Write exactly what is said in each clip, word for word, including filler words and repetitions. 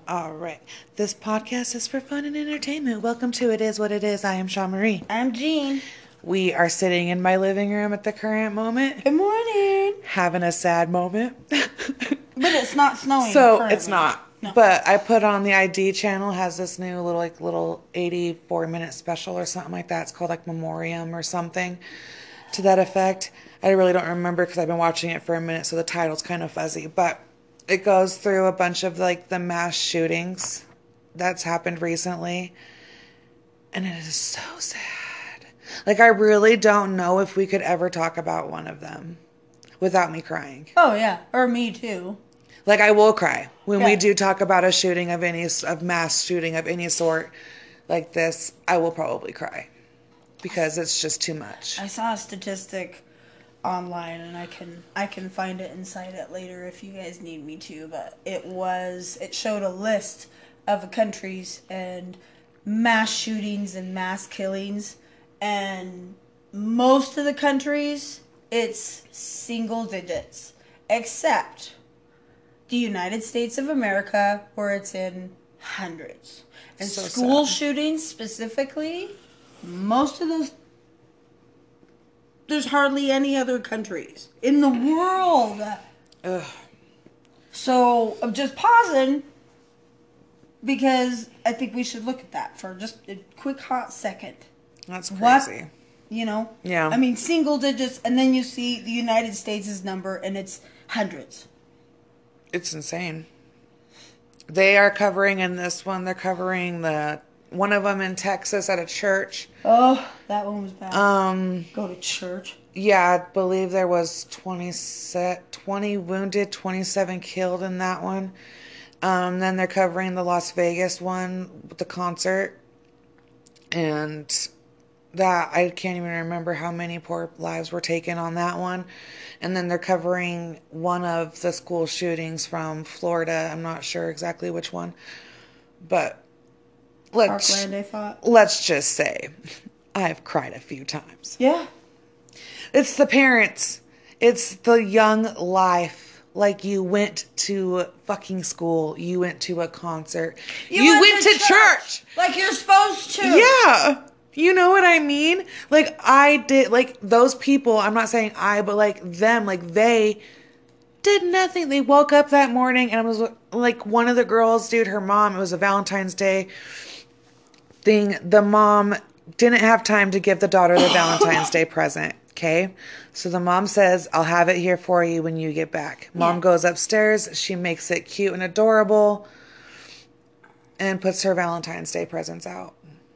All right. This podcast is for fun and entertainment. Welcome to It Is What It Is. I am Shaw Marie. I'm Jean. We are sitting in my living room at the current moment. Good morning. Having a sad moment. But it's not snowing. So currently. it's not. No. But I put on the I D channel, has this new little like little eighty-four minute special or something like that. It's called like Memoriam or something to that effect. I really don't remember because I've been watching it for a minute, so the title's kind of fuzzy. But it goes through a bunch of like the mass shootings that's happened recently. And it is so sad. Like I really don't know if we could ever talk about one of them without me crying. Oh yeah, or me too. Like I will cry when yeah. we do talk about a shooting of any of mass shooting of any sort like this. I will probably cry because it's just too much. I saw a statistic online, and I can I can find it and cite it later if you guys need me to. But it was it showed a list of countries and mass shootings and mass killings, and most of the countries it's single digits, except the United States of America, where it's in hundreds. And So school sad. shootings specifically, most of those, there's hardly any other countries in the world. Ugh. So I'm just pausing because I think we should look at that for just a quick hot second. That's crazy. What? You know? Yeah. I mean, single digits, and then you see the United States' number, and it's hundreds. It's insane. They are covering in this one. They're covering the one of them in Texas at a church. Oh, that one was bad. Um, Go to church. yeah, I believe there was twenty, set, twenty wounded, twenty-seven killed in that one. Um, then they're covering the Las Vegas one with the concert, and that I can't even remember how many poor lives were taken on that one. And then they're covering one of the school shootings from Florida. I'm not sure exactly which one, but let's Parkland, I thought. let's just say I've cried a few times. Yeah. It's the parents. It's the young life. Like you went to fucking school. You went to a concert. You, you went, went to, to church. church. Like you're supposed to. Yeah. You know what I mean? Like, I did, like, those people, I'm not saying I, but, like, them, like, they did nothing. They woke up that morning, and it was, like, one of the girls, dude, her mom, it was a Valentine's Day thing. The mom didn't have time to give the daughter the Valentine's Day present, okay? So the mom says, I'll have it here for you when you get back. Mom yeah. goes upstairs. She makes it cute and adorable and puts her Valentine's Day presents out.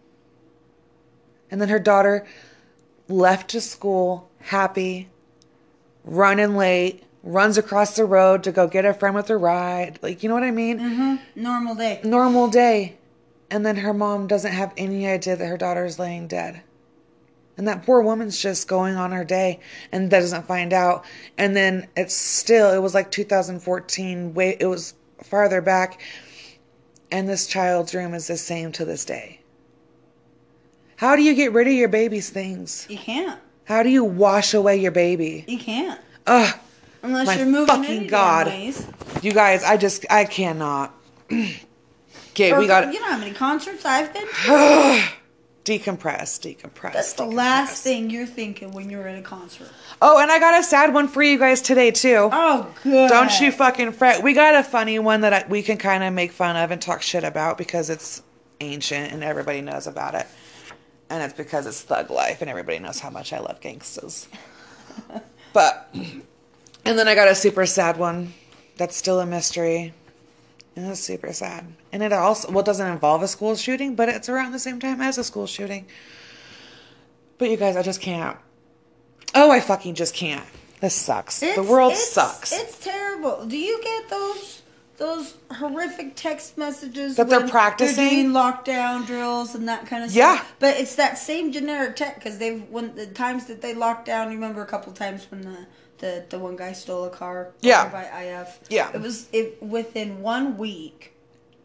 And then her daughter left to school, happy, running late, runs across the road to go get a friend with a ride. Like, you know what I mean? Mm-hmm. Normal day. Normal day. And then her mom doesn't have any idea that her daughter's laying dead. And that poor woman's just going on her day and doesn't find out. And then it's still, it was like two thousand fourteen, way, it was farther back. And this child's room is the same to this day. How do you get rid of your baby's things? You can't. How do you wash away your baby? You can't. Ugh. Unless my you're moving fucking any God. damn ways. You guys, I just, I cannot. Okay, or, we got You know how many concerts I've been to? Decompress, decompress. That's the decompress. last thing you're thinking when you're at a concert. Oh, and I got a sad one for you guys today, too. Oh, good. Don't you fucking fret. We got a funny one that I, we can kind of make fun of and talk shit about because it's ancient and everybody knows about it. And it's because it's thug life and everybody knows how much I love gangsters. But, and then I got a super sad one that's still a mystery. And it's super sad. And it also, well, it doesn't involve a school shooting, but it's around the same time as a school shooting. But you guys, I just can't. Oh, I fucking just can't. This sucks. It's, the world it's, sucks. It's terrible. Do you get those those horrific text messages that they're practicing, they're doing lockdown drills and that kind of yeah. stuff? But it's that same generic tech because they've when the times that they locked down. You remember a couple of times when the the, the one guy stole a car yeah. by I F. Yeah, it was it within one week.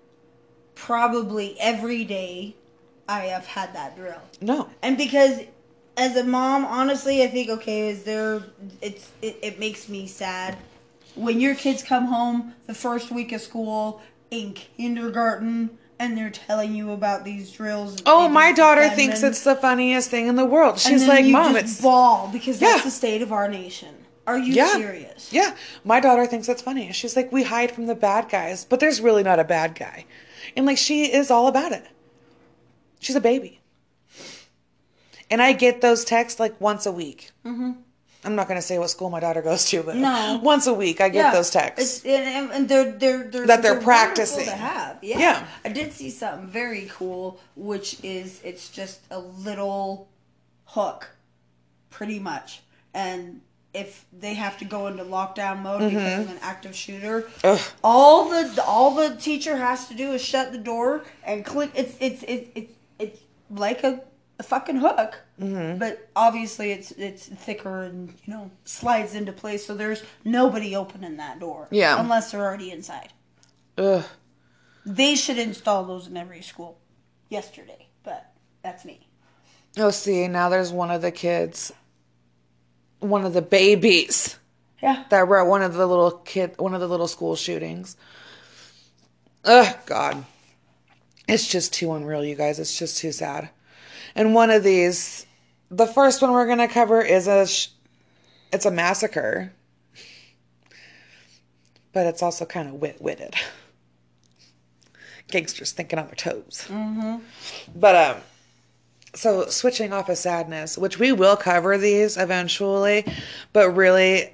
Probably every day, I F had that drill. No, and because. As a mom, honestly, I think, okay, is there, it's, it, it makes me sad. When your kids come home the first week of school in kindergarten and they're telling you about these drills. that Oh, they my do daughter gunmen, thinks it's the funniest thing in the world. and She's then like, you Mom, just it's... ball because that's Yeah. the state of our nation. Are you Yeah. serious? Yeah. My daughter thinks it's funny. She's like, we hide from the bad guys, but there's really not a bad guy. And like, she is all about it. She's a baby. And I get those texts like once a week. Mm-hmm. I'm not going to say what school my daughter goes to, but No. once a week I get Yeah, those texts. It's, and, and they're they're, they're That they're wonderful practicing. to have. Yeah. Yeah. I did see something very cool, which is it's just a little hook, pretty much, and if they have to go into lockdown mode mm-hmm. because of an active shooter, Ugh. all the all the teacher has to do is shut the door and click. It's it's it's it's, it's like a, a fucking hook. Mm-hmm. But obviously it's it's thicker and, you know, slides into place, so there's nobody opening that door. Yeah. Unless they're already inside. Ugh. They should install those in every school yesterday, but that's me. Oh, see, now there's one of the kids, one of the babies. Yeah. That were at one of the little kid, one of the little school shootings. Ugh, God. It's just too unreal, you guys. It's just too sad. And one of these... The first one we're going to cover is a, sh- it's a massacre. But it's also kind of wit-witted. Gangsters thinking on their toes. Mm-hmm. But, um, so switching off of sadness, which we will cover these eventually, but really,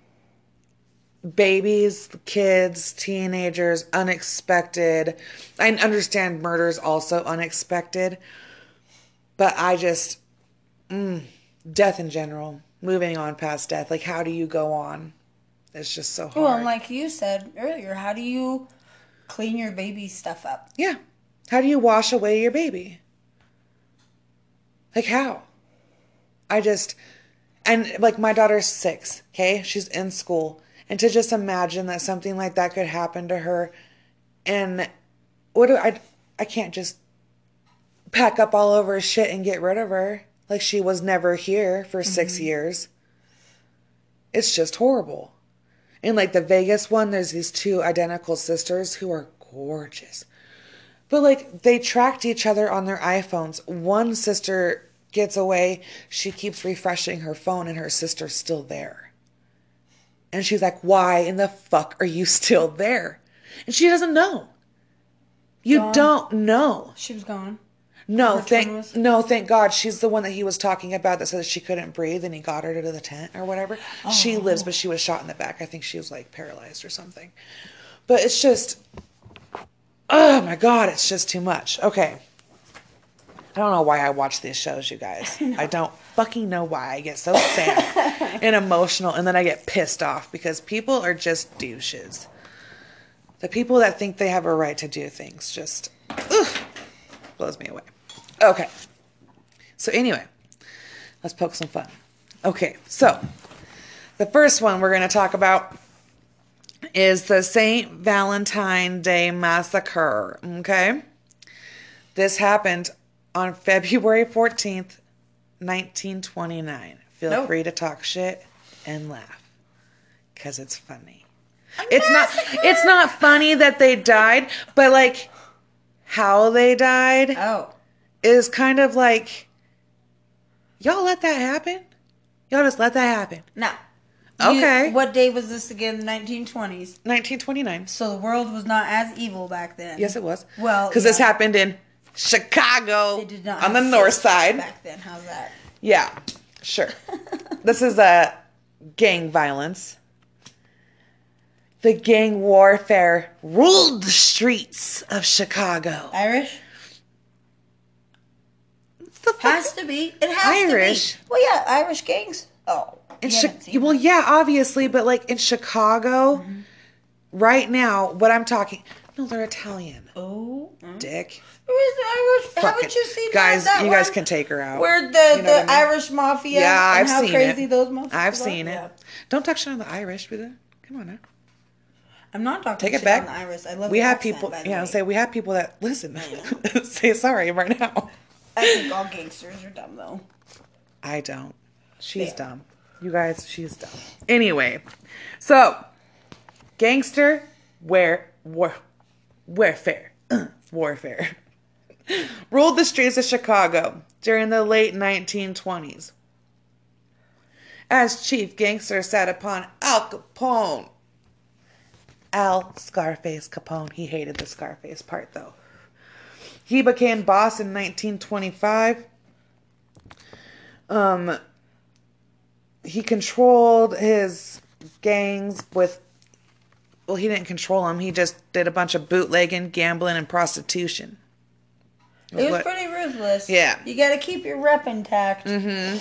babies, kids, teenagers, unexpected. I understand murder is also unexpected, but I just... Mm, death in general. Moving on past death. Like, how do you go on? It's just so hard. Well, and like you said earlier, how do you clean your baby stuff up? Yeah. How do you wash away your baby? Like, how? I just... And, like, my daughter's six, okay? She's in school. And to just imagine that something like that could happen to her. And what do I... I can't just pack up all of her shit and get rid of her. Like she was never here for six mm-hmm. years. It's just horrible. And like the Vegas one, there's these two identical sisters who are gorgeous. But like they tracked each other on their iPhones. One sister gets away. She keeps refreshing her phone and her sister's still there. And she's like, why in the fuck are you still there? And she doesn't know. You gone. Don't know. She was gone. No, thank no, thank God. She's the one that he was talking about that said that she couldn't breathe and he got her to the tent or whatever. Oh. She lives, but she was shot in the back. I think she was like paralyzed or something. But it's just, oh my God, it's just too much. Okay. I don't know why I watch these shows, you guys. I, I don't fucking know why. I get so sad and emotional and then I get pissed off because people are just douches. The people that think they have a right to do things just, ugh, blows me away. Okay. So anyway, let's poke some fun. Okay, so the first one we're going to talk about is the Saint Valentine Day Massacre. Okay? This happened on February fourteenth, nineteen twenty-nine. Feel nope. free to talk shit and laugh because it's funny. A it's massacre. not it's not funny that they died, but like how they died. Oh. Is kind of like, y'all let that happen? Y'all just let that happen? No. Okay. You, what day was this again? The nineteen twenties. nineteen twenty-nine. So the world was not as evil back then. Yes, it was. Well, because yeah. this happened in Chicago, did not on the north side. Back then, how's that? Yeah, sure. This is a gang violence. The gang warfare ruled the streets of Chicago. Irish? Has to be. It has Irish. to be. Well, yeah, Irish gangs. Oh. In Chi- well, yeah, obviously, but like in Chicago, mm-hmm. right now, what I'm talking... No, they're Italian. Oh. Dick. Irish. Haven't you seen guys, that? That you guys one? can take her out. Where the, you know the I mean? Irish mafia yeah, and I've how seen crazy it. those motherfuckers I've seen are? it. Yeah. Don't talk shit on the Irish, be there. Come on now. I'm not talking Take shit it back. on the Irish. I love we the have accent, people, by the yeah, way. say we have people that listen. Say sorry right now. I think all gangsters are dumb, though. I don't. She's yeah. dumb. You guys, she's dumb. Anyway, so gangster, where, war, warfare, warfare, ruled the streets of Chicago during the late nineteen twenties. As chief gangster sat upon Al Capone. Al Scarface Capone. He hated the Scarface part, though. He became boss in nineteen twenty-five. Um, he controlled his gangs with... Well, he didn't control them. He just did a bunch of bootlegging, gambling, and prostitution. It was what, pretty ruthless. Yeah. You gotta keep your rep intact. Mm-hmm.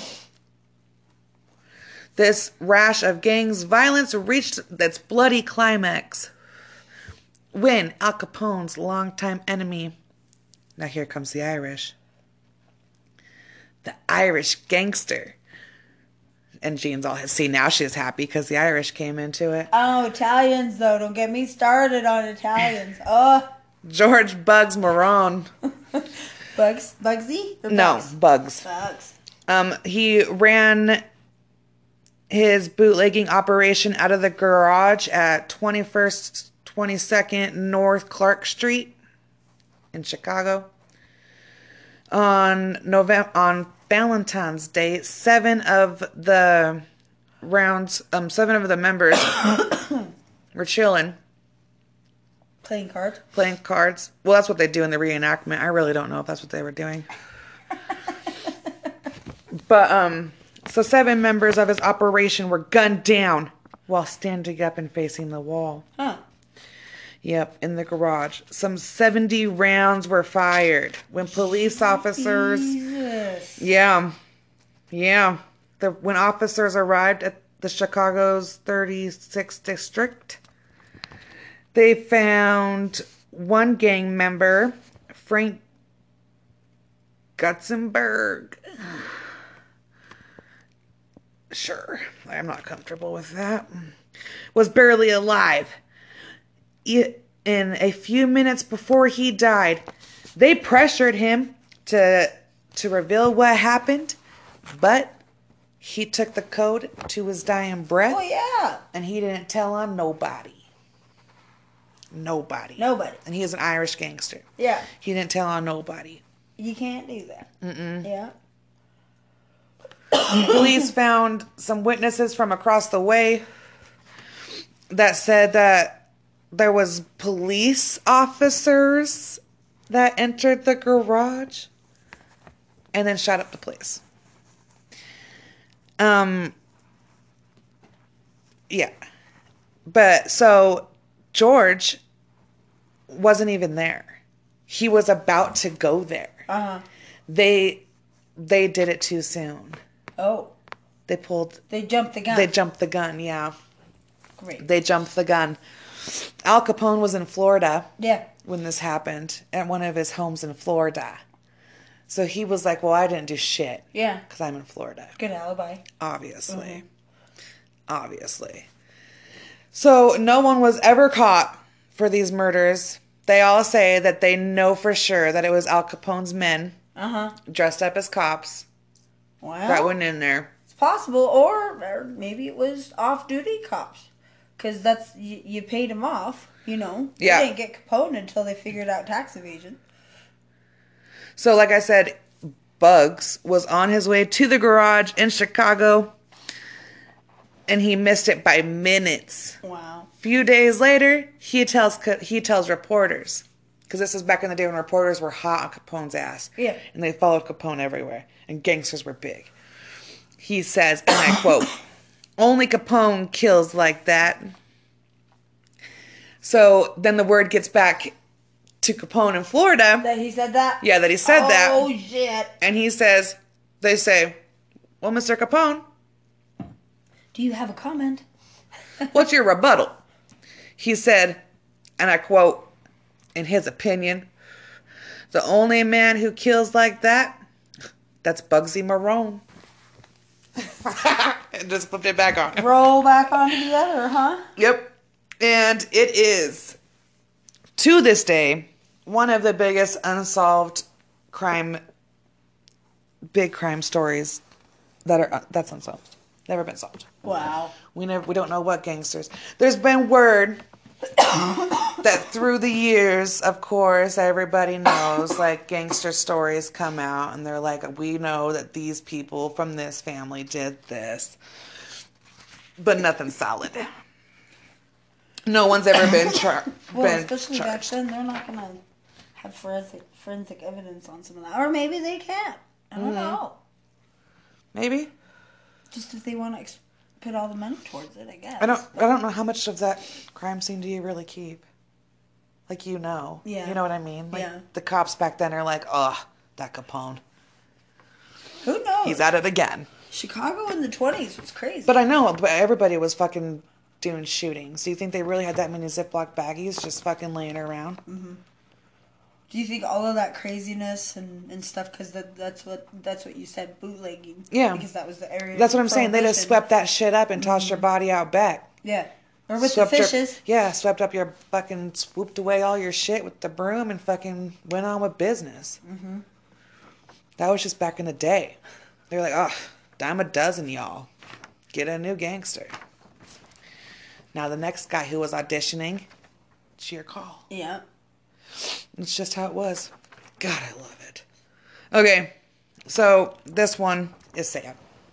This rash of gangs violence reached its bloody climax when Al Capone's longtime enemy, now here comes the Irish, the Irish gangster, and Jean's all, see, now she's happy because the Irish came into it. Oh, Italians, though. Don't get me started on Italians. Oh. George Bugs Marone. Bugs? Bugsy? Or No, Bugs? Bugs. Bugs. Um, he ran his bootlegging operation out of the garage at twenty-first, twenty-second North Clark Street in Chicago. On November, on Valentine's Day, seven of the rounds, um, seven of the members were chilling, Playing cards? playing cards. Well, that's what they do in the reenactment. I really don't know if that's what they were doing. But, um, so seven members of his operation were gunned down while standing up and facing the wall. Huh. Yep, in the garage. Some seventy rounds were fired when police officers... Jesus. Yeah. Yeah. The, when officers arrived at the Chicago's thirty-sixth district, they found one gang member, Frank Gutzenberg. Sure, I'm not comfortable with that. Was barely alive. In a few minutes before he died, they pressured him to to reveal what happened, but he took the code to his dying breath. Oh, yeah. And he didn't tell on nobody. Nobody. Nobody. And he is an Irish gangster. Yeah. He didn't tell on nobody. You can't do that. Mm-mm. Yeah. Police found some witnesses from across the way that said that there was police officers that entered the garage and then shot up the place. Um, yeah. But so George wasn't even there. He was about to go there. Uh-huh. They they did it too soon. Oh. They pulled They jumped the gun. They jumped the gun, yeah. Great. They jumped the gun. Al Capone was in Florida. Yeah. When this happened, at one of his homes in Florida. So he was like, well, I didn't do shit. Yeah. Because I'm in Florida. Good alibi. Obviously. Mm-hmm. Obviously. So no one was ever caught for these murders. They all say that they know for sure that it was Al Capone's men Uh-huh. dressed up as cops Well, that went in there. it's possible. Or, or maybe it was off-duty cops. Because that's, you, you paid them off, you know. They Yeah. didn't get Capone until they figured out tax evasion. So like I said, Bugs was on his way to the garage in Chicago, and he missed it by minutes. Wow. Few days later, he tells he tells reporters, because this was back in the day when reporters were hot on Capone's ass. Yeah. And they followed Capone everywhere, and gangsters were big. He says, and I quote, "Only Capone kills like that." So then the word gets back to Capone in Florida. That he said that? Yeah, that he said oh, that. Oh, shit. And he says, they say, well, Mister Capone, Do you have a comment? what's your rebuttal? He said, and I quote, in his opinion, the only man who kills like that, that's Bugsy Marone. And just flipped it back on. Roll back onto the other, huh? Yep. And it is, to this day, one of the biggest unsolved crime, big crime stories that are, uh, that's unsolved. Never been solved. Wow. We never, we don't know what gangsters. There's been word that through the years, of course, everybody knows, like, gangster stories come out, and they're like, we know that these people from this family did this. But nothing solid. No one's ever been, char- well, been especially charged. back then, they're not gonna have forensic forensic evidence on some of that, or maybe they can. I don't mm-hmm. know. Maybe. Just if they want to ex- put all the money towards it, I guess. I don't. But I don't know how much of that crime scene do you really keep. Like, you know. Yeah. You know what I mean? Like, yeah. The cops back then are like, oh, that Capone. Who knows? He's at it again. Chicago in the twenties was crazy. But I know, but everybody was fucking doing shootings. Do you think they really had that many Ziploc baggies just fucking laying around? Mm-hmm. Do you think all of that craziness and, and stuff, because that, that's what that's what you said, bootlegging. Yeah. Because that was the area. That's what I'm saying. They just swept that shit up and tossed mm-hmm. your body out back. Yeah. Or with swept the fishes. Your, yeah, swept up your fucking, swooped away all your shit with the broom and fucking went on with business. Mm-hmm. That was just back in the day. They were like, oh, dime a dozen, y'all. Get a new gangster. Now the next guy who was auditioning, it's your call. Yeah. It's just how it was. God, I love it. Okay, so this one is sad.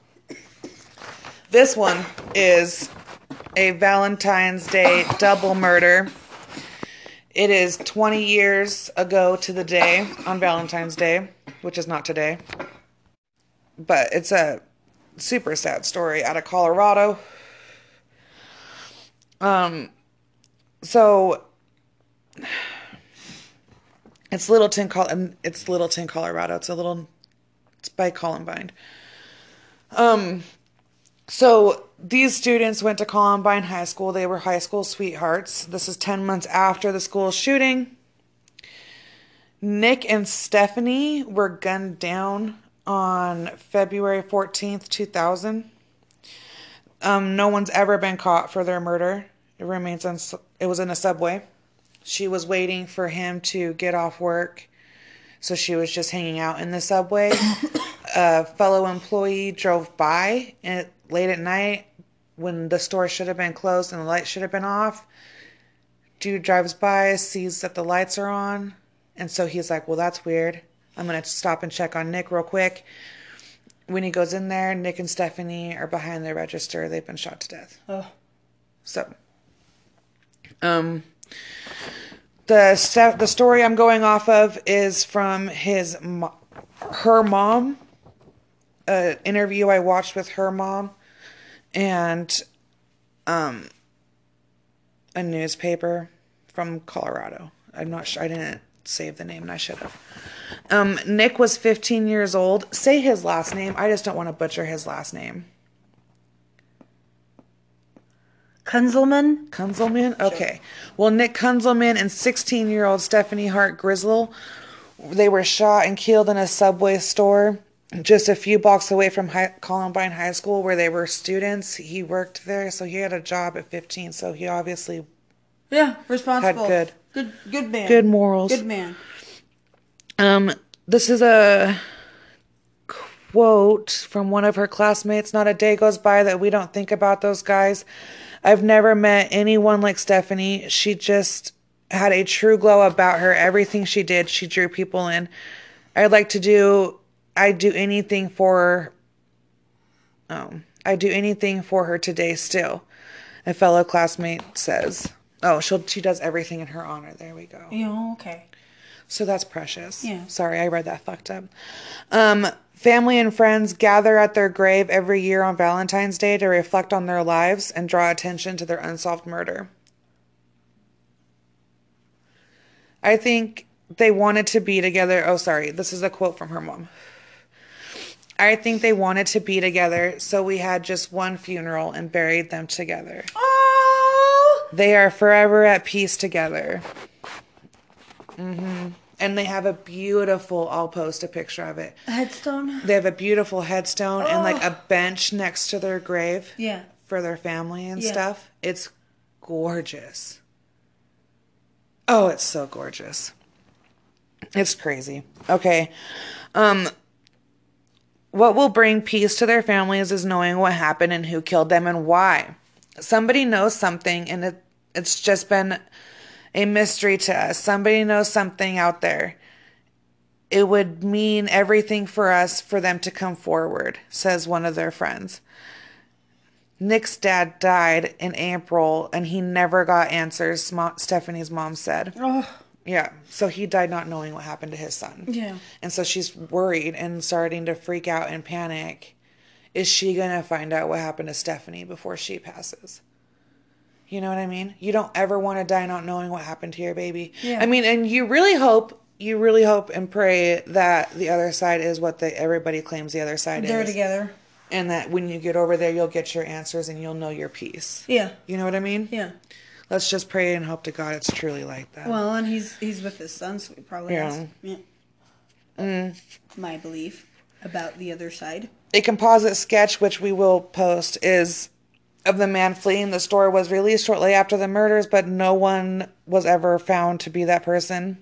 This one is a Valentine's Day double murder. It is twenty years ago to the day on Valentine's Day, which is not today. But it's a super sad story out of Colorado. Um, so it's Littleton, Col- it's Littleton, Colorado. It's a little, it's by Columbine. Um, so these students went to Columbine High School. They were high school sweethearts. This is ten months after the school shooting. Nick and Stephanie were gunned down on February fourteenth, two thousand. Um, no one's ever been caught for their murder. It remains on, it was in a subway. She was waiting for him to get off work, so she was just hanging out in the subway. A fellow employee drove by and late at night when the store should have been closed and the lights should have been off. Dude drives by, sees that the lights are on, and so he's like, well, that's weird. I'm going to stop and check on Nick real quick. When he goes in there, Nick and Stephanie are behind the register. They've been shot to death. Oh. So, um, the st- the story I'm going off of is from his, mo- her mom, an interview I watched with her mom, and, um, a newspaper from Colorado. I'm not sure. I didn't save the name, and I should have. Um, Nick was fifteen years old. Say his last name. I just don't want to butcher his last name. Kunzelman? Kunzelman? Okay. Well, Nick Kunzelman and sixteen-year-old Stephanie Hart Grizzle, they were shot and killed in a Subway store just a few blocks away from high, Columbine High School where they were students. He worked there, so he had a job at fifteen, so he obviously yeah, responsible. Had good. Good good man. Good morals. Good man. Um, this is a quote from one of her classmates. Not a day goes by that we don't think about those guys. I've never met anyone like Stephanie. She just had a true glow about her. Everything she did, she drew people in. I'd like to do, I'd do anything for, um, I'd do anything for her today still. A fellow classmate says, oh, she she does everything in her honor. There we go. Yeah, okay. So that's precious. Yeah. Sorry, I read that fucked up. Um, family and friends gather at their grave every year on Valentine's Day to reflect on their lives and draw attention to their unsolved murder. I think they wanted to be together. Oh, sorry. This is a quote from her mom. I think they wanted to be together, so we had just one funeral and buried them together. Oh! They are forever at peace together. Mm-hmm. And they have a beautiful, I'll post a picture of it. A headstone? They have a beautiful headstone oh. and like a bench next to their grave. Yeah. For their family and yeah. stuff. It's gorgeous. Oh, it's so gorgeous. It's crazy. Okay. Um, what will bring peace to their families is knowing what happened and who killed them and why. Somebody knows something, and it, it's just been a mystery to us. Somebody knows something out there. It would mean everything for us for them to come forward, says one of their friends. Nick's dad died in April, and he never got answers, Stephanie's mom said. Oh. Yeah, so he died not knowing what happened to his son. Yeah. And so she's worried and starting to freak out and panic. Is she going to find out what happened to Stephanie before she passes? You know what I mean? You don't ever want to die not knowing what happened to your baby. Yeah. I mean, and you really hope, you really hope and pray that the other side is what the, everybody claims the other side They're is. They're together. And that when you get over there, you'll get your answers and you'll know your peace. Yeah. You know what I mean? Yeah. Let's just pray and hope to God it's truly like that. Well, and he's he's with his son, so he probably Yeah. has yeah. Mm. my belief about the other side. A composite sketch, which we will post, is of the man fleeing the store was released shortly after the murders, but no one was ever found to be that person.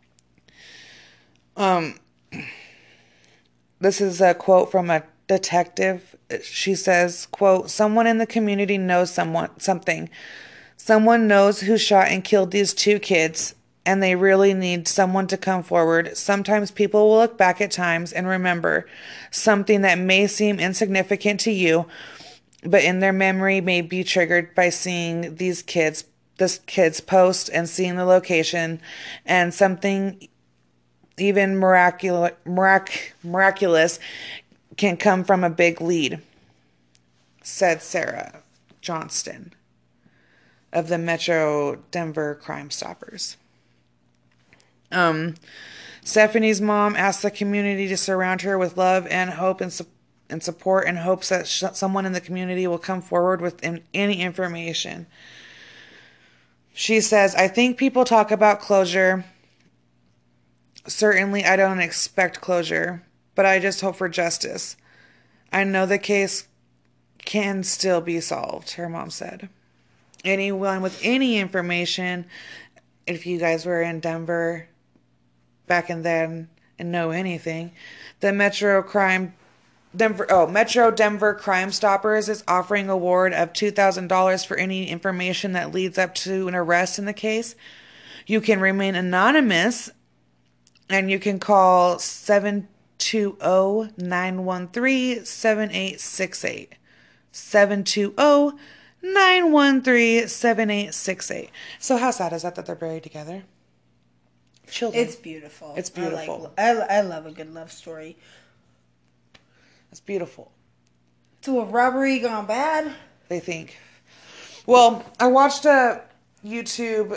Um, this is a quote from a detective. She says, quote, someone in the community knows someone something. Someone knows who shot and killed these two kids, and they really need someone to come forward. Sometimes people will look back at times and remember something that may seem insignificant to you, but in their memory may be triggered by seeing these kids, this kid's post and seeing the location, and something even miraculous, mirac- miraculous can come from a big lead, said Sarah Johnston of the Metro Denver Crime Stoppers. Um, Stephanie's mom asked the community to surround her with love and hope and, su- and support, in hopes that sh- someone in the community will come forward with in- any information. She says, I think people talk about closure. Certainly, I don't expect closure, but I just hope for justice. I know the case can still be solved, her mom said. Anyone with any information, if you guys were in Denver back in then and know anything, the Metro Crime Denver oh Metro Denver Crime Stoppers is offering a award of two thousand dollars for any information that leads up to an arrest in the case. You can remain anonymous, and you can call seven two zero, nine one three, seven eight six eight. seven two zero, nine one three, seven eight six eight. So how sad is that that they're buried together? Children. It's beautiful. It's beautiful. I, like, I, I love a good love story. It's beautiful. So a robbery gone bad? They think. Well, I watched a YouTube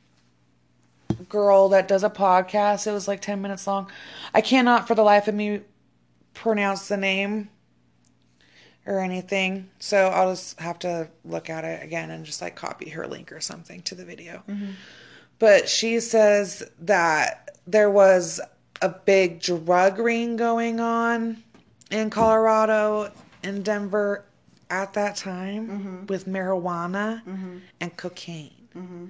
girl that does a podcast. It was like ten minutes long. I cannot for the life of me pronounce the name or anything, so I'll just have to look at it again and just like copy her link or something to the video. Mm-hmm. But she says that there was a big drug ring going on in Colorado and Denver at that time, mm-hmm. with marijuana mm-hmm. and cocaine. Mm-hmm.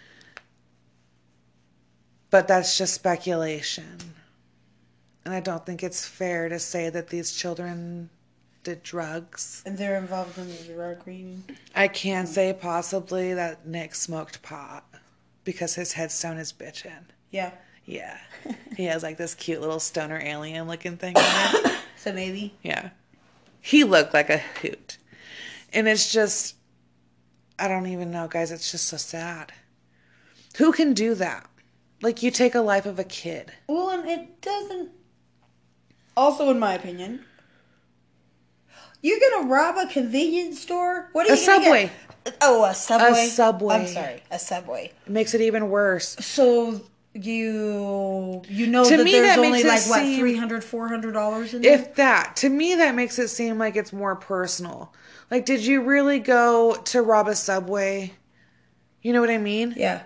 But that's just speculation. And I don't think it's fair to say that these children did drugs. And they're involved in the drug ring. I can say possibly that Nick smoked pot because his headstone is bitchin'. Yeah. Yeah. He has like this cute little stoner alien looking thing on it. So maybe. Yeah. He looked like a hoot. And it's just, I don't even know, guys. It's just so sad. Who can do that? Like, you take a life of a kid. Well, and it doesn't... Also, in my opinion... You're gonna rob a convenience store? What are a you gonna Subway. Get? Oh, a Subway? A Subway. I'm sorry, a Subway. It makes it even worse. So you you know to that me, there's that only makes like it what seem, three hundred, four hundred dollars in there? If that. To me, that makes it seem like it's more personal. Like, did you really go to rob a Subway? You know what I mean? Yeah.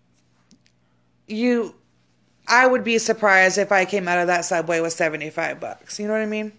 You, I would be surprised if I came out of that Subway with seventy-five bucks. You know what I mean?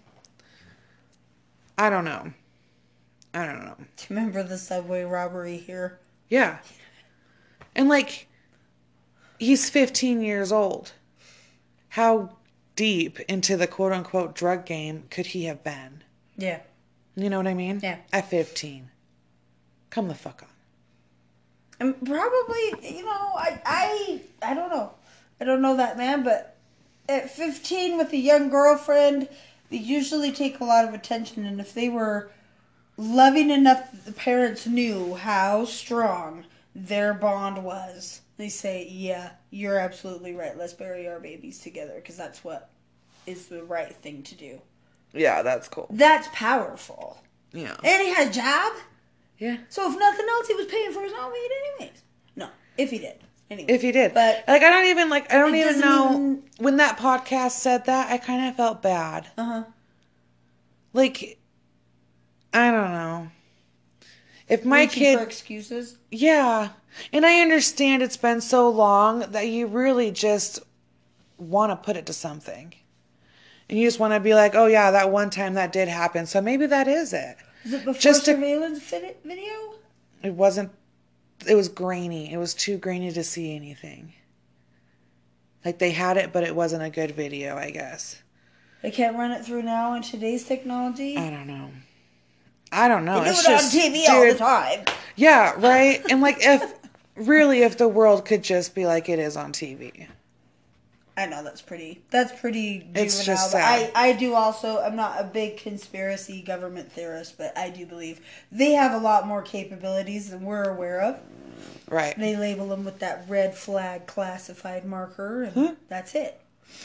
I don't know. I don't know. Do you remember the Subway robbery here? Yeah. And like, he's fifteen years old. How deep into the quote unquote drug game could he have been? Yeah. You know what I mean? Yeah. At fifteen. Come the fuck on. And probably, you know, I, I, I don't know. I don't know that man, but at fifteen with a young girlfriend, they usually take a lot of attention. And if they were loving enough that the parents knew how strong their bond was, they say, yeah, you're absolutely right. Let's bury our babies together because that's what is the right thing to do. Yeah, that's cool. That's powerful. Yeah. And he had a job. Yeah. So if nothing else, he was paying for his own weed anyways. No, if he did. Anyway. If he did. But like, I don't even, like, I don't even know. Even... When that podcast said that, I kind of felt bad. Uh-huh. Like, I don't know. If my Reaching kid... for excuses? Yeah. And I understand it's been so long that you really just want to put it to something. And you just want to be like, oh yeah, that one time that did happen. So maybe that is it. Is it before just surveillance to, video? It wasn't, it was grainy. It was too grainy to see anything. Like they had it, but it wasn't a good video, I guess. They can't run it through now in today's technology? I don't know. I don't know. They do it's it just, on T V dude, all the time. Yeah, right? And like if, really if the world could just be like it is on T V. I know that's pretty. That's pretty juvenile. It's just but sad. I, I do also. I'm not a big conspiracy government theorist, but I do believe they have a lot more capabilities than we're aware of. Right. They label them with that red flag classified marker, and huh? That's it.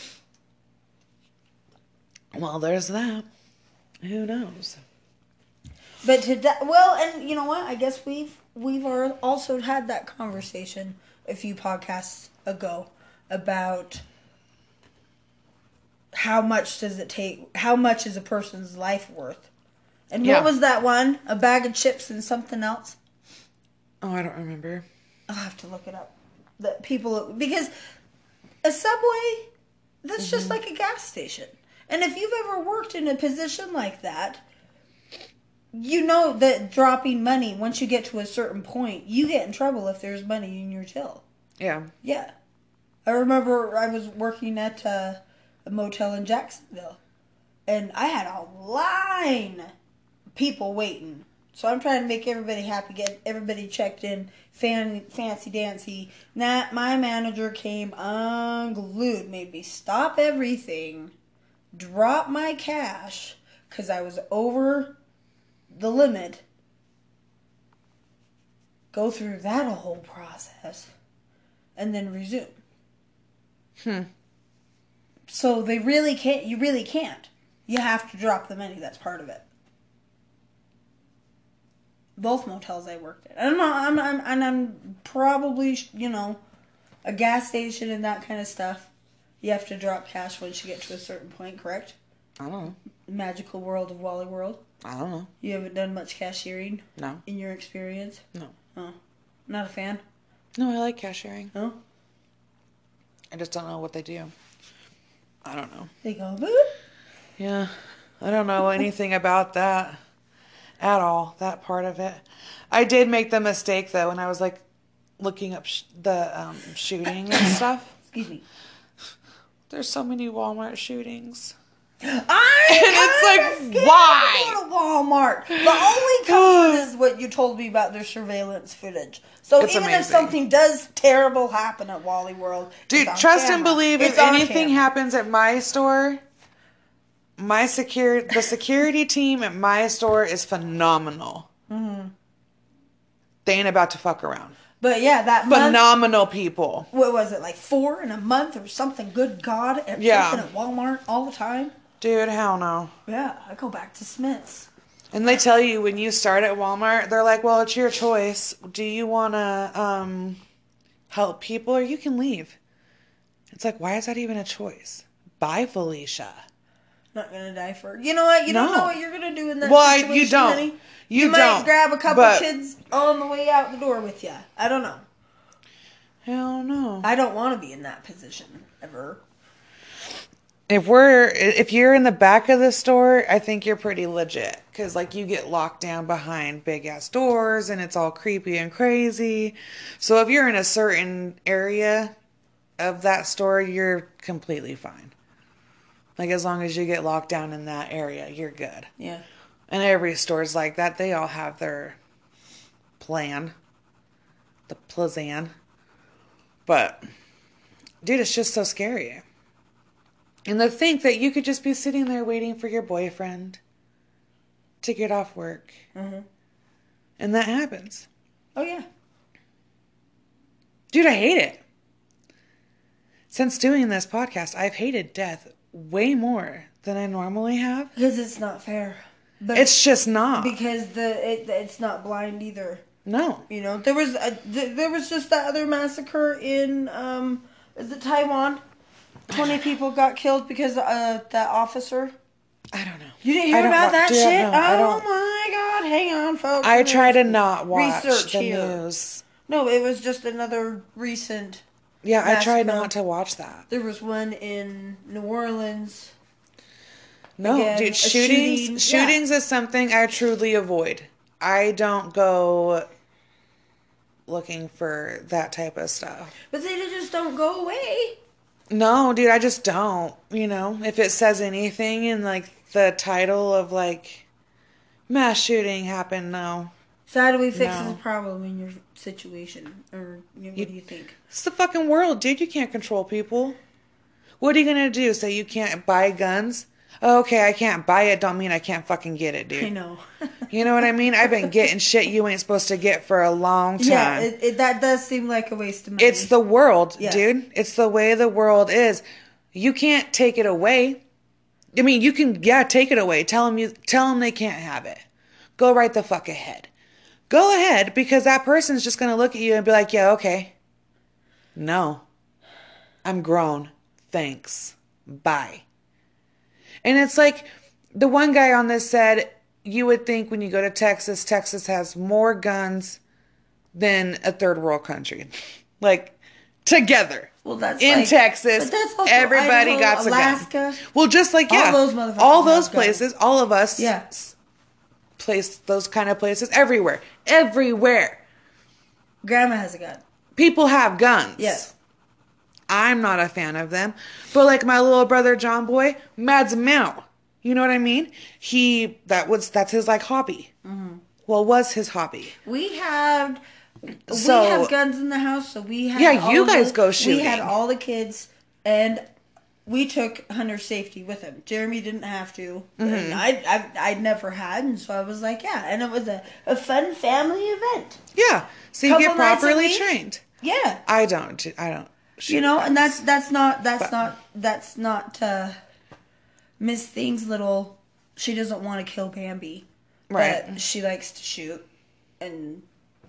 Well, there's that. Who knows? But to da- well, and you know what? I guess we've we've also had that conversation a few podcasts ago about. How much does it take? How much is a person's life worth? And yeah. what was that one? A bag of chips and something else? Oh, I don't remember. I'll have to look it up. That people because a Subway, that's mm-hmm. just like a gas station. And if you've ever worked in a position like that, you know that dropping money once you get to a certain point, you get in trouble if there's money in your till. Yeah. Yeah. I remember I was working at. Uh, a motel in Jacksonville, and I had a line of people waiting. So I'm trying to make everybody happy, get everybody checked in, fan, fancy dancy. Nah, my manager came unglued, made me stop everything, drop my cash because I was over the limit. Go through that whole process, and then resume. Hmm. So they really can't, you really can't. You have to drop the money, that's part of it. Both motels I worked at. I'm not, I'm, I'm, and I'm probably, you know, a gas station and that kind of stuff. You have to drop cash once you get to a certain point, correct? I don't know. Magical world of Wally World. I don't know. You haven't done much cashiering? No. In your experience? No. Oh. Not a fan? No, I like cashiering. No? I just don't know what they do. I don't know. They go, boop. Yeah. I don't know anything about that at all, that part of it. I did make the mistake, though, when I was, like, looking up sh- the um, shooting and stuff. Excuse me. There's so many Walmart shootings. I and it's like, why? Go to Walmart. The only comfort is what you told me about their surveillance footage. So it's even amazing. if something does terrible happen at Wally World, dude, trust camera. and believe it's if anything camera. happens at my store, my secure the security team at my store is phenomenal. Mm-hmm. They ain't about to fuck around. But yeah, that phenomenal month, people. What was it, like four in a month or something? Good God, at yeah. something at Walmart all the time. Dude, hell no. Yeah, I go back to Smith's. And they tell you when you start at Walmart, they're like, well, it's your choice. Do you want to um, help people or you can leave? It's like, why is that even a choice? Bye, Felicia. Not going to die for... You know what? You no. don't know what you're going to do in that well, situation, you don't. honey. You, you don't. might grab a couple but... kids on the way out the door with you. I don't know. Hell no. I don't want to be in that position ever. If we're, if you're in the back of the store, I think you're pretty legit. Because, like, you get locked down behind big-ass doors, and it's all creepy and crazy. So if you're in a certain area of that store, you're completely fine. Like, as long as you get locked down in that area, you're good. Yeah. And every store's like that. They all have their plan. the Plazan. But, dude, it's just so scary. And to think that you could just be sitting there waiting for your boyfriend to get off work. Mm-hmm. And that happens. Oh, yeah. Dude, I hate it. Since doing this podcast, I've hated death way more than I normally have. Because it's not fair. But It's just not. Because the it, it's not blind either. No. You know, there was a, th- there was just that other massacre in, um, is it Taiwan? twenty people got killed because uh, that officer. I don't know. You didn't hear I don't about wa- that dude, shit? no, I oh don't- my god, hang on, folks. I try to not watch Research the here. news. No, it was just another recent. Yeah, I try massacre. not to watch that. There was one in New Orleans. No, Again, dude, a shootings shooting, yeah. shootings is something I truly avoid. I don't go looking for that type of stuff. But they just don't go away. No, dude, I just don't. You know, if it says anything in like the title of like mass shooting happened, no. So how do we fix No. this problem in your situation? Or you know, what You- do you think? It's the fucking world, dude. You can't control people. What are you gonna do? Say you can't buy guns? Oh, okay, I can't buy it. Don't mean I can't fucking get it, dude. I know. You know what I mean? I've been getting shit you ain't supposed to get for a long time. Yeah, it, it, that does seem like a waste of money. It's the world, Yeah. dude. It's the way the world is. You can't take it away. I mean, you can, yeah, take it away. Tell them you, tell them they can't have it. Go right the fuck ahead. Go ahead, because that person's just gonna look at you and be like, yeah, okay. No, I'm grown. Thanks. Bye. And it's like the one guy on this said, you would think when you go to Texas, Texas has more guns than a third world country. Like, together. Well, that's in like- Texas, but that's also everybody Idaho, got a Alaska. gun. Well, just like, All yeah. those motherfuckers all have those guns. places, all of us. Yeah. s- Place those kind of places everywhere. Everywhere. Grandma has a gun. People have guns. Yes. I'm not a fan of them. But like my little brother John Boy, Mad's Mount. You know what I mean? He that was that's his like hobby. Mm-hmm. Well, was his hobby. We have So- we have guns in the house, so we had Yeah, you all guys the- go We shooting. had all the kids, and we took hunter safety with him. Jeremy didn't have to. Mm-hmm. And I, I, I'd never had, and so I was like, yeah. And it was a, a fun family event. Yeah. So you Couple get nights a properly week? trained. Yeah. I don't. I don't. You know, and that's that's not that's But- not that's not uh, Miss Thing's little. She doesn't want to kill Bambi, Right. But she likes to shoot, and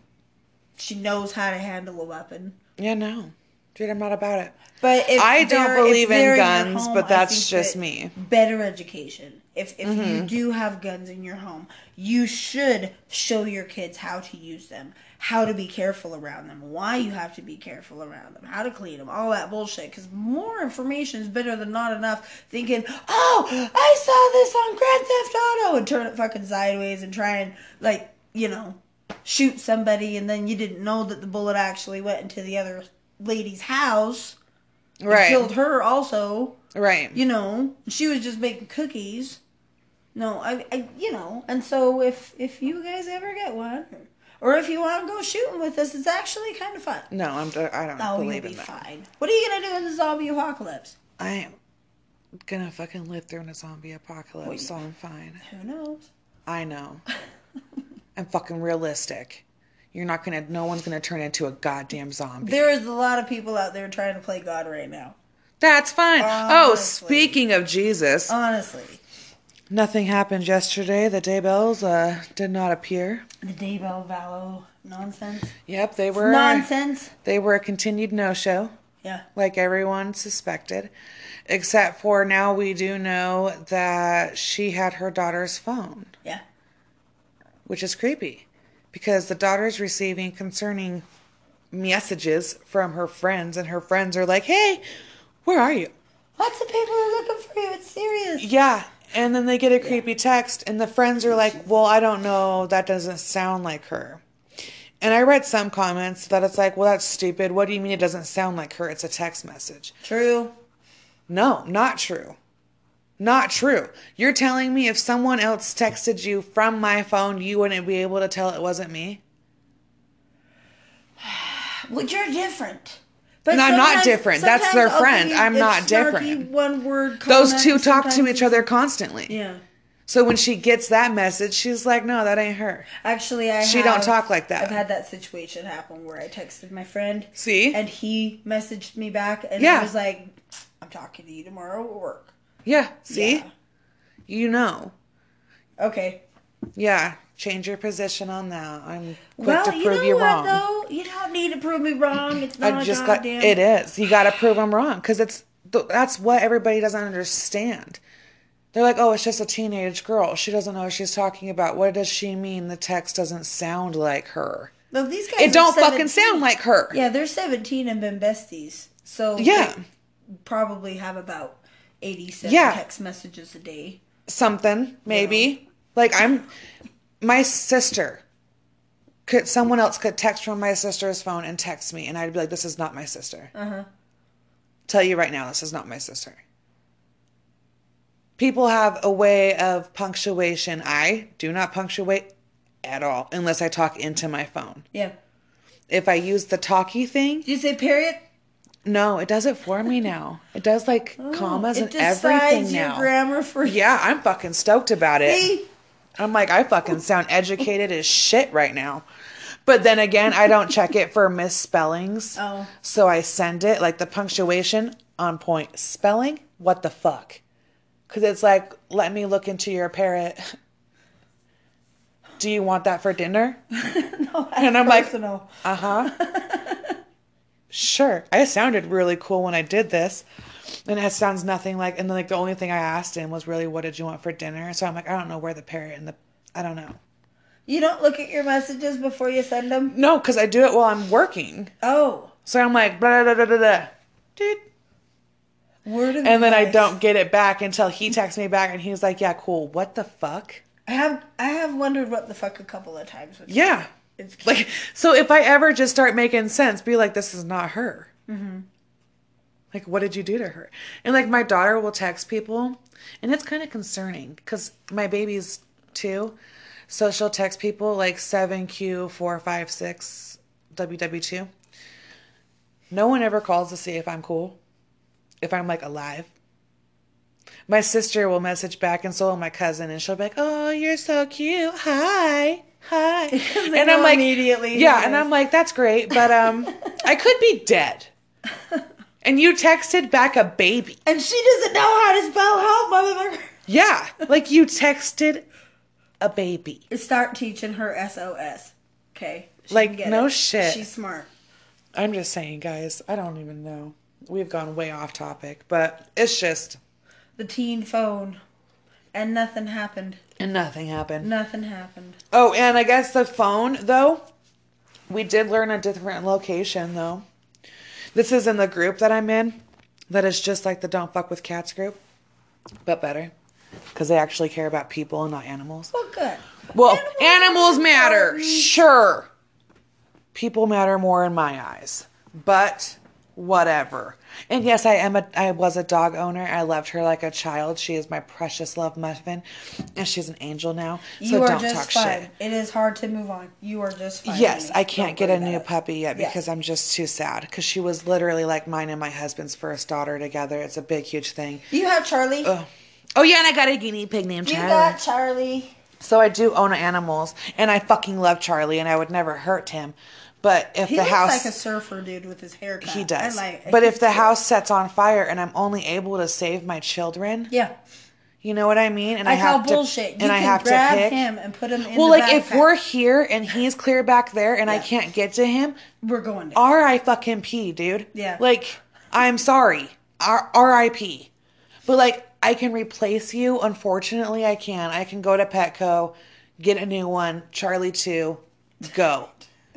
she knows how to handle a weapon. Yeah, no. Dude, I'm not about it. But if I don't they're- believe if they're in your guns, home, but I that's think just that me. Better education. If if Mm-hmm. you do have guns in your home, you should show your kids how to use them, how to be careful around them, why you have to be careful around them, how to clean them, all that bullshit. Because more information is better than not enough. Thinking, oh, I saw this on Grand Theft Auto, and turn it fucking sideways and try and like you know shoot somebody, and then you didn't know that the bullet actually went into the other lady's house. and Right. Killed her also. Right. You know, she was just making cookies. No, I, I, you know, and so if if you guys ever get one, or if you want to go shooting with us, it's actually kind of fun. No, I'm. I don't Oh, you'll believe be in that. fine. What are you gonna do in the zombie apocalypse? I am gonna fucking live through a zombie apocalypse, so I'm fine. Who knows? I know. I'm fucking realistic. You're not gonna. No one's gonna turn into a goddamn zombie. There is a lot of people out there trying to play God right now. That's fine. Oh, Honestly. speaking of Jesus, Honestly, nothing happened yesterday. The Daybells uh, did not appear. the Daybell Vallow nonsense. Yep, they were. Nonsense. They were a continued no-show, Yeah. like everyone suspected, except for now we do know that she had her daughter's phone, Yeah. which is creepy, because the daughter's receiving concerning messages from her friends, and her friends are like, "Hey, where are you?" Lots of people are looking for you. It's serious. Yeah. And then they get a creepy text, and the friends are like, well, I don't know. That doesn't sound like her. And I read some comments that it's like, well, that's stupid. What do you mean it doesn't sound like her? It's a text message. True. No, not true. Not true. You're telling me if someone else texted you from my phone, you wouldn't be able to tell it wasn't me? Well, you're different. But And I'm not sometimes- different. That's sometimes their I'll friend. be- I'm it's not snarky, different. One word. Those comment, two and talk to sometimes each other it's- constantly. Yeah. So when she gets that message, she's like, no, that ain't her. Actually, I She have, don't talk like that. I've had that situation happen where I texted my friend. See? And he messaged me back, and Yeah. I was like, "I'm talking to you tomorrow at work." Yeah. See? Yeah. You know. Okay. Yeah. Change your position on that. I'm quick Well, to you prove know you what wrong. though? You don't need to prove me wrong. It's not I a just got goddamn. it is. You got to prove them wrong because it's that's what everybody doesn't understand. They're like, oh, it's just a teenage girl. She doesn't know what she's talking about. What does she mean? The text doesn't sound like her. No, these guys. It are don't seventeen. fucking sound like her. Yeah, they're seventeen and been besties, so Yeah. they probably have about eighty-seven Yeah. text messages a day. Something maybe like I'm my sister. Could someone else could text from my sister's phone and text me, and I'd be like, "This is not my sister." Uh huh. Tell you right now, this is not my sister. People have a way of punctuation. I do not punctuate at all unless I talk into my phone. Yeah. If I use the talkie thing, Did you say period? no, it does it for me now. It does like Oh, commas it and everything decides your now. grammar for you. Yeah, I'm fucking stoked about it. See? I'm like, I fucking sound educated as shit right now. But then again, I don't check it for misspellings. Oh. So I send it, like the punctuation on point. Spelling? What the fuck? Because it's like, let me look into your parrot. Do you want that for dinner? No, And I'm personal. like, uh huh. Sure. I sounded really cool when I did this. And it sounds nothing like, and like the only thing I asked him was really, what did you want for dinner? So I'm like, I don't know where the parrot and the, I don't know. You don't look at your messages before you send them? No, because I do it while I'm working. Oh. So I'm like, blah, blah, blah, blah, blah. Dude. Word of And then I advice. don't get it back until he texts me back and he's like, yeah, cool. What the fuck? I have I have wondered what the fuck a couple of times with Yeah. you. It's cute. Like, so if I ever just start making sense, be like, this is not her. Mm-hmm. Like, what did you do to her? And like, my daughter will text people, and it's kind of concerning because my baby's two. So she'll text people like seven Q four five six W W two. No one ever calls to see if I'm cool, if I'm like alive. My sister will message back, and so will my cousin, and she'll be like, "Oh, you're so cute. Hi, hi." They And I'm know like, immediately. yeah, who and it I'm is. like, that's great, but um, I could be dead. And you texted back a baby. And she doesn't know how to spell help, motherfucker. Yeah, like you texted a baby. Start teaching her S O S. Okay. She Like, can get no it. shit. She's smart. I'm just saying, guys, I don't even know. We've gone way off topic, but it's just, The teen phone. And nothing happened. and nothing happened. Nothing happened. Oh, and I guess the phone, though, we did learn a different location, though. This is in the group that I'm in, that is just like the Don't Fuck with Cats group, but better. Because they actually care about people and not animals. Well, good. Well, Animals animals are matter, important. sure. People matter more in my eyes, but whatever. And yes, I am a, I was a dog owner. I loved her like a child. She is my precious love muffin, and she's an angel now. So You are don't just talk fine. shit. It is hard to move on. You are just fine. Yes, honey. I can't Don't get a worry new about it. puppy yet Yeah. because I'm just too sad. Because she was literally like mine and my husband's first daughter together. It's a big, huge thing. You have Charlie. Oh, oh yeah, and I got a guinea pig named you Charlie. got Charlie. So I do own animals, and I fucking love Charlie, and I would never hurt him. But if He the looks house, like a surfer dude with his haircut. he does. I like, But he's if the cute. house sets on fire and I'm only able to save my children, yeah, you know what I mean? And I, I, have call bullshit. to, You and I can have grab to pick. him and put him in Well, the like if backpack. we're here and he's clear back there and I Yeah. can't get to him, we're going down. R I fucking P, dude. Yeah. Like, I'm sorry. R I P. But, like, I can replace you. Unfortunately, I can. I can go to Petco, get a new one, Charlie two, go.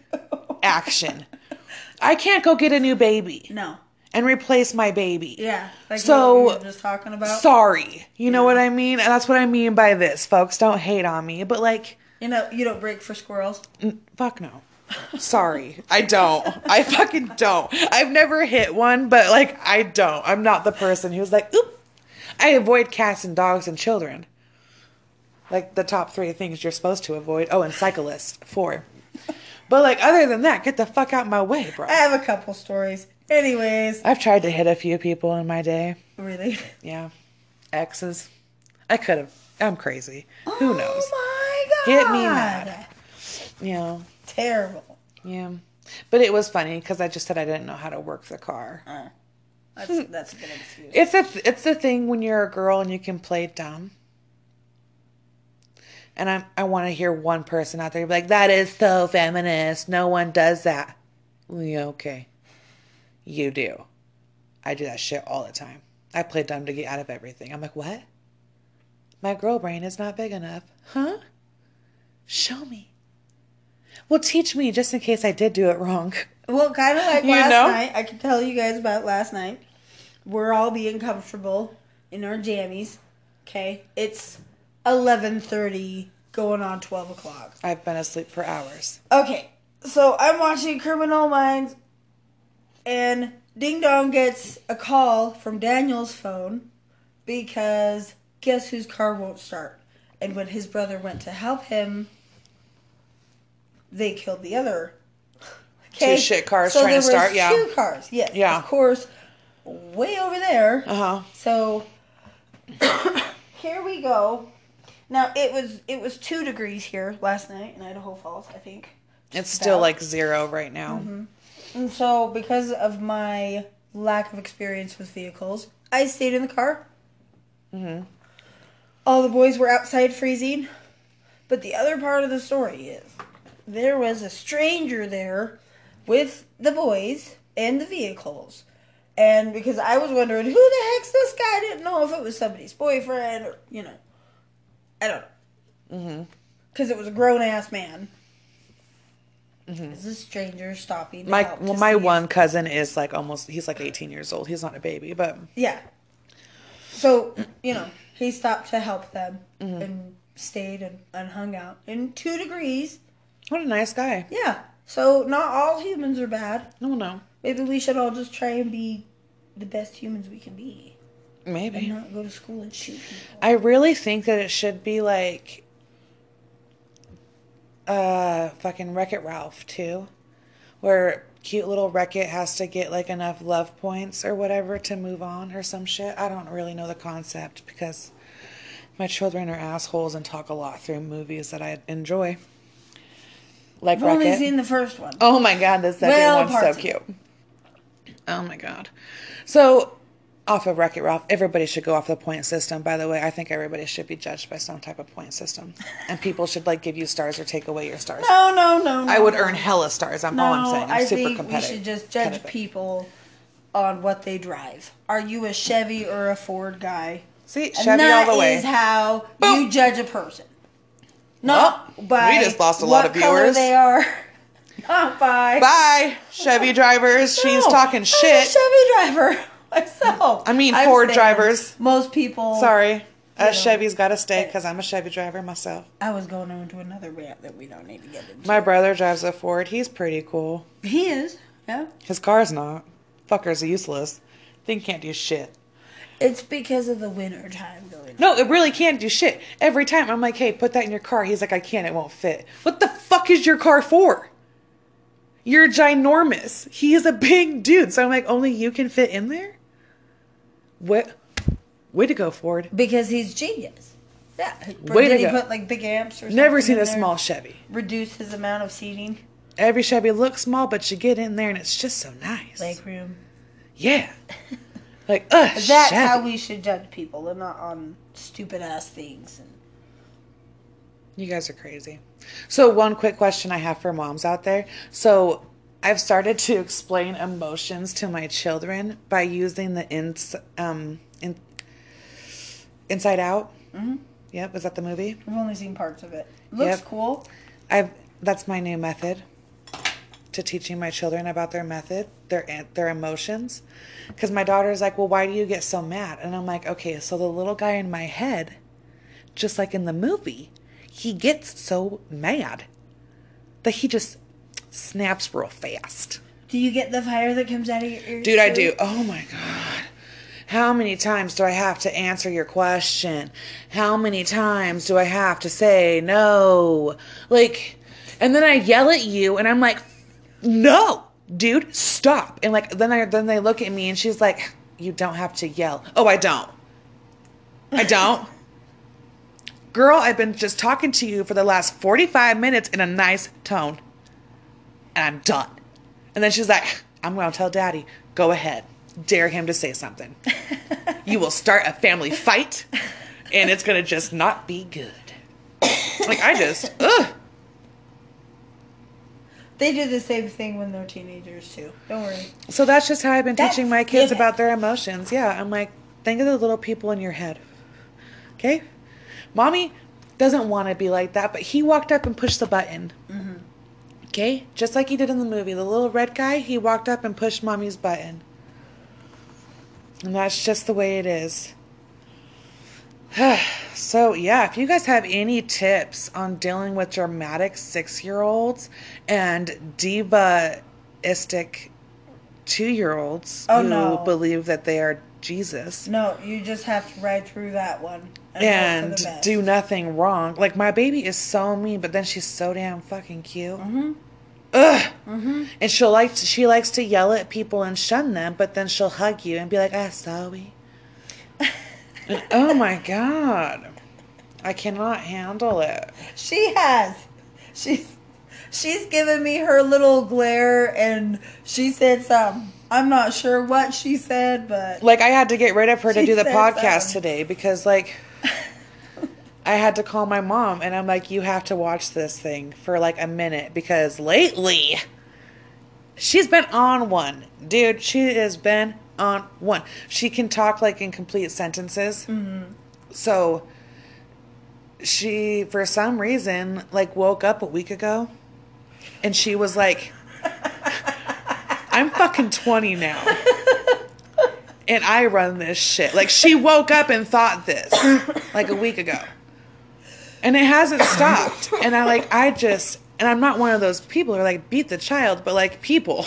Action. I can't go get a new baby No. and replace my baby. Yeah. Like So, what we were just talking about. Sorry. You know what I mean? And that's what I mean by this, folks. Don't hate on me. But, like, You know, you don't break for squirrels. fuck no. Sorry. I don't. I fucking don't. I've never hit one, but like I don't. I'm not the person who's like, oop. I avoid cats and dogs and children. Like the top three things you're supposed to avoid. Oh, and cyclists. Four. But, like, other than that, get the fuck out my way, bro. I have a couple stories. Anyways. I've tried to hit a few people in my day. Really? Yeah. Exes. I could have. I'm crazy. Oh Who knows? my God. Get me mad. Yeah. Terrible. Yeah. But it was funny because I just said I didn't know how to work the car. Uh, that's, that's a good excuse. It's a, it's the thing when you're a girl and you can play dumb. And I I want to hear one person out there be like, that is so feminist. No one does that. Well, yeah, okay. You do. I do that shit all the time. I play dumb to get out of everything. I'm like, what? My girl brain is not big enough. Huh? Show me. Well, teach me just in case I did do it wrong. Well, kind of like You last know? night. I can tell you guys about last night. We're all being comfortable in our jammies. Okay? It's eleven thirty going on twelve o'clock. I've been asleep for hours. Okay. So I'm watching Criminal Minds, and Ding Dong gets a call from Daniel's phone because guess whose car won't start? And when his brother went to help him, they killed the other. Two shit cars so trying to start, there yeah. was two cars, yes. Yeah. Of course, way over there. Uh-huh. So, here we go. Now, it was it was two degrees here last night in Idaho Falls, I think. It's still like zero right now. Mm-hmm. And so, because of my lack of experience with vehicles, I stayed in the car. Mm-hmm. All the boys were outside freezing. But the other part of the story is there was a stranger there with the boys and the vehicles. And because I was wondering, who the heck's this guy? I didn't know if it was somebody's boyfriend or, you know. I don't know. Mm-hmm. Because it was a grown-ass man. Mm-hmm. Is a stranger stopping to My help well, to my see one cousin is like almost, he's like eighteen years old. He's not a baby, but... Yeah. So, you know, he stopped to help them Mm-hmm. and stayed and, and hung out in two degrees. What a nice guy. Yeah. So, not all humans are bad. No, no. Maybe we should all just try and be the best humans we can be. Maybe. And not go to school and shoot people. I really think that it should be like... Uh, fucking Wreck-It Ralph, too. Where cute little Wreck-It has to get, like, enough love points or whatever to move on or some shit. I don't really know the concept because my children are assholes and talk a lot through movies that I enjoy. Like I've only Wreck-It. seen the first one. Oh my god, the second Well, one's so parts of cute. Oh my god. So, off of Wreck-It Ralph, everybody should go off the point system. By the way, I think everybody should be judged by some type of point system. And people should, like, give you stars or take away your stars. No, no, no, no. I would no. earn hella stars. I'm No, all I'm saying. I'm I super think competitive. we should just judge competitive. people on what they drive. Are you a Chevy or a Ford guy? See, And Chevy that all the way. is how Boom. you judge a person. Not Well, by we just lost a what lot of color viewers. they are. Not by... Bye, Chevy drivers. She's No, talking I'm a shit. Chevy driver myself. I mean, I'm Ford saying drivers. Most people... Sorry. You Uh, know. Chevy's got to stay because I'm a Chevy driver myself. I was going into another rant that we don't need to get into. My brother drives a Ford. He's pretty cool. He is, yeah. His car's not. Fucker's useless. Thing can't do shit. It's because of the winter time going on. No, it really can't do shit. Every time I'm like, hey, put that in your car. He's like, I can't. It won't fit. What the fuck is your car for? You're ginormous. He is a big dude. So I'm like, only you can fit in there? What? Way to go, Ford. Because he's genius. Yeah. Way Did to he go. put like big amps or something? Never seen in a there? small Chevy. Reduce his amount of seating. Every Chevy looks small, but you get in there and it's just so nice. Leg room. Yeah. Like, ugh, That's Chevy. how we should judge people and not on stupid ass things. And You guys are crazy. So one quick question I have for moms out there. So I've started to explain emotions to my children by using the ins um in, Inside Out. Mm-hmm. Yep, is that the movie? I've only seen parts of it. Looks Yep. cool. I've that's my new method to teaching my children about their method, their their emotions. Because my daughter's like, well, why do you get so mad? And I'm like, okay, so the little guy in my head, just like in the movie, he gets so mad that he just snaps real fast. Do you get the fire that comes out of your ears? Dude, I too? do. Oh my God. How many times do I have to answer your question? How many times do I have to say no? Like, And then I yell at you, and I'm like, no, dude, stop. And like, then I then they look at me, and she's like, you don't have to yell. Oh, I don't. I don't. Girl, I've been just talking to you for the last forty-five minutes in a nice tone. And I'm done. And then she's like, I'm going to tell Daddy. Go ahead. Dare him to say something. You will start a family fight, and it's going to just not be good. Like, I just, ugh. They do the same thing when they're teenagers, too. Don't worry. So that's just how I've been That's teaching my kids given. about their emotions. Yeah, I'm like, think of the little people in your head. Okay? Mommy doesn't want to be like that, but he walked up and pushed the button. Mm-hmm. Okay? Just like he did in the movie. The little red guy, he walked up and pushed Mommy's button. And that's just the way it is. So, yeah, if you guys have any tips on dealing with dramatic six-year-olds and diva-istic two-year-olds Oh, who no. believe that they are Jesus No, you just have to ride through that one. And, and hope for the best. do nothing wrong. Like, my baby is so mean, but then she's so damn fucking cute. Mm-hmm. Ugh. Mm-hmm. And she'll like to, she likes to yell at people and shun them, but then she'll hug you and be like, "I'm sorry." And, oh my God, I cannot handle it. She has. She's she's given me her little glare, and she said something. I'm not sure what she said, but Like, I had to get rid of her to She do the said podcast something. today because, like, I had to call my mom, and I'm like, you have to watch this thing for like a minute because lately she's been on one. Dude, she has been on one. She can talk like in complete sentences. Mm-hmm. So she, for some reason, like woke up a week ago and she was like, I'm fucking twenty now. And I run this shit. Like, she woke up and thought this like a week ago. And it hasn't stopped. And I like, I just, and I'm not one of those people who are like, beat the child, but like, people,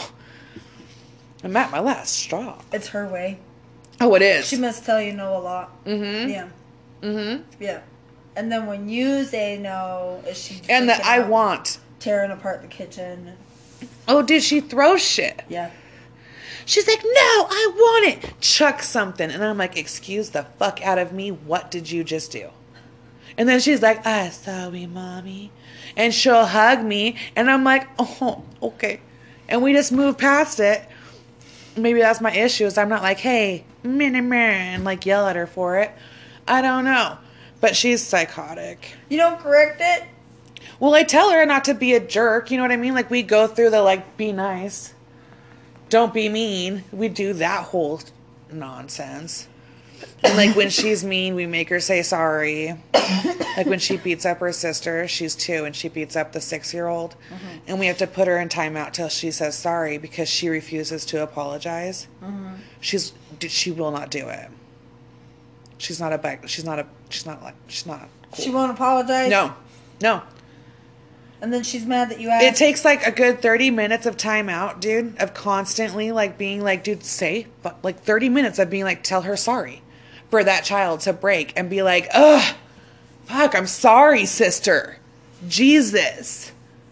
I'm at my last straw. it's her way. Oh, it is. She must tell you no a lot. Mm-hmm. Yeah. Mm-hmm. Yeah. And then when you say no, is she And that freaking I out, want. tearing apart the kitchen? Oh, dude, she throws shit. Yeah. She's like, no, I want it. Chuck something. And I'm like, excuse the fuck out of me. What did you just do? And then she's like, I'm sorry, Mommy. And she'll hug me. And I'm like, oh, okay. And we just move past it. Maybe that's my issue is I'm not like, hey, meh, meh, meh, and like yell at her for it. I don't know. But she's psychotic. You don't correct it? Well, I tell her not to be a jerk. You know what I mean? Like, we go through the, like, be nice. Don't be mean. We do that whole nonsense. And, like, when she's mean, we make her say sorry. Like, when she beats up her sister, she's two, and she beats up the six-year-old. Mm-hmm. And we have to put her in timeout till she says sorry because she refuses to apologize. Mm-hmm. She's she will not do it. She's not a bike. She's not a. She's not like. She's not cool. She won't apologize? No, no. And then she's mad that you asked? It takes like a good thirty minutes of timeout, dude, of constantly like being like, dude, say, but like thirty minutes of being like, tell her sorry for that child to break and be like, ugh, fuck, I'm sorry, sister. Jesus.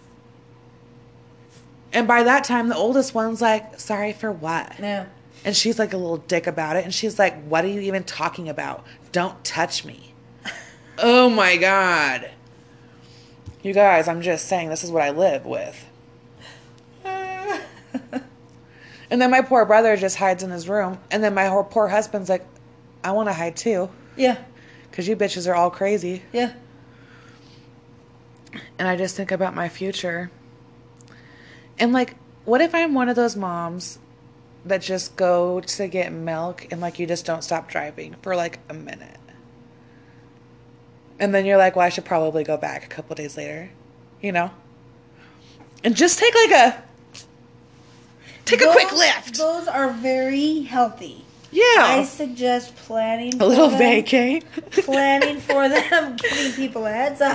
And by that time, the oldest one's like, sorry for what? Yeah. And she's like a little dick about it. And she's like, what are you even talking about? Don't touch me. Oh my God. You guys, I'm just saying, this is what I live with. And then my poor brother just hides in his room. And then my whole poor husband's like, I want to hide too. Yeah. Because you bitches are all crazy. Yeah. And I just think about my future. And like, what if I'm one of those moms that just go to get milk and like you just don't stop driving for like a minute? And then you're like, well, I should probably go back a couple days later, you know? And just take like a, take those, a quick lift. Those are very healthy. Yeah. I suggest planning A little for them, vacay. planning for them, giving people a heads up.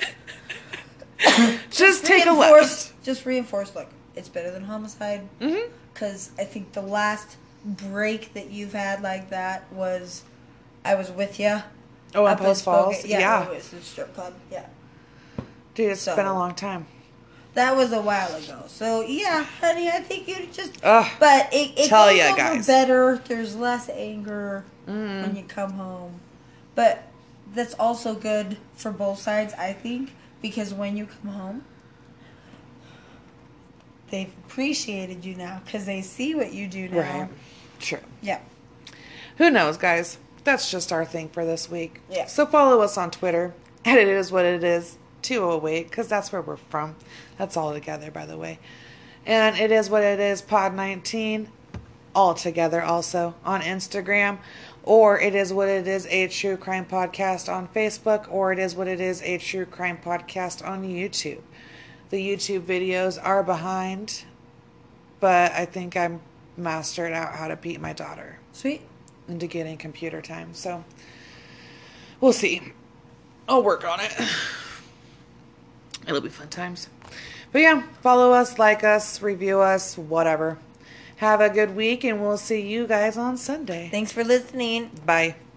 Just take a Reinforce- lift. Just reinforce, look, it's better than homicide. Mm-hmm. Because I think the last break that you've had like that was, I was with you. Oh, in up in Post Falls? Spokane. Yeah. Yeah. It was the strip club. Yeah. Dude, it's So- been a long time. That was a while ago. So, yeah, honey, I think you just... Ugh, but it, it tell goes ya, over guys. better. There's less anger Mm. when you come home. But that's also good for both sides, I think. Because when you come home, they've appreciated you now. Because they see what you do now. Right. True. Yeah. Who knows, guys? That's just our thing for this week. Yeah. So follow us on Twitter. And it is what it is. two oh eight, because that's where we're from. That's all together, by the way. And it is what it is, Pod nineteen, all together also on Instagram. Or it is what it is, A True Crime Podcast on Facebook. Or it is what it is, A True Crime Podcast on YouTube. The YouTube videos are behind, but I think I'm mastered out how to beat my daughter Sweet. into getting computer time. So we'll see. I'll work on it. It'll be fun times. But yeah, follow us, like us, review us, whatever. Have a good week, and we'll see you guys on Sunday. Thanks for listening. Bye.